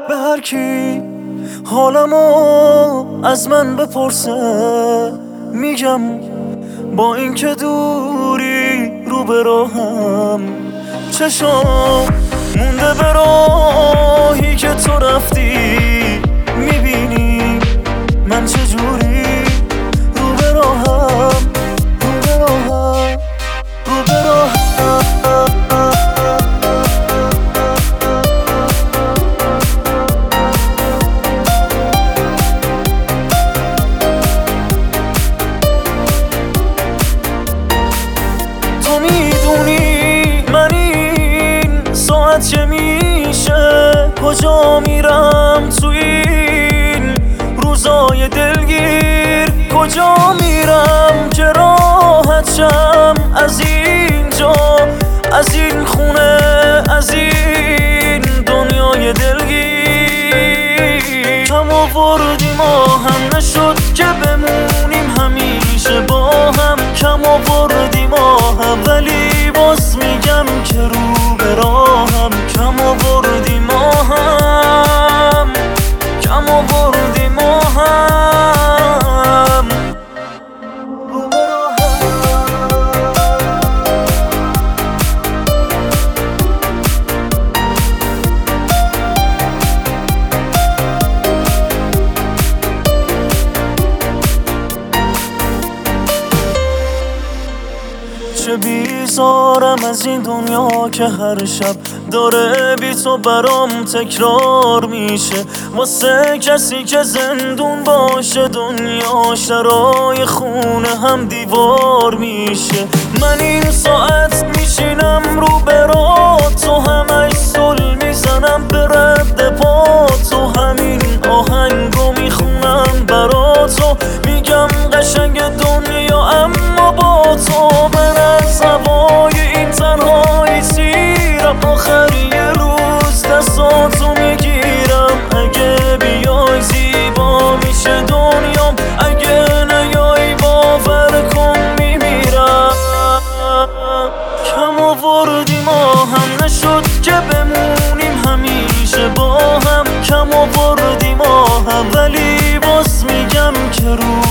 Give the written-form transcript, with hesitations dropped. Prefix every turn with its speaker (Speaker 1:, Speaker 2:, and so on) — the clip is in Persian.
Speaker 1: به هر کی حالمو از من بپرسه میگم با اینکه دوری رو به راهم، چشام مونده به راهی که تو رفتی، میبینی من چجوری رو به راهم، رو به راهم، رو به راهم. تو میدونی من این ساعت چه میشه، کجا میرم تو این روزای دلگیر، کجا میرم که راحت شم از اینجا، از این خونه، از این دنیای دلگیر. کم آوردی ما هم نشد که بمونیم همیشه با هم، کم آوردی ما هم ولی باز میگم که رو به راهم، کم آوردی ما هم، کم آوردی ما هم، رو به چه بیزارم از این دنیا که هر شب داره بی تو برام تکرار میشه، واسه کسی که زندون باشه دنیا شرای خونه هم دیوار میشه. من این ساعت میشینم رو برا تو، همش سل میزنم به رد پا تو، همین آهنگو میخونم برا تو، میگم قشنگ دنیا اما با تو. من از هوای این تنهایی سیرم، آخر یه روز دستاتو میگیرم، اگه بیای زیبا میشه دنیام، اگه نیای باور کن میمیرم. کم آوردی ما هم نشد که بمونیم همیشه با هم، کم آوردی ما هم ولی باز میگم که رو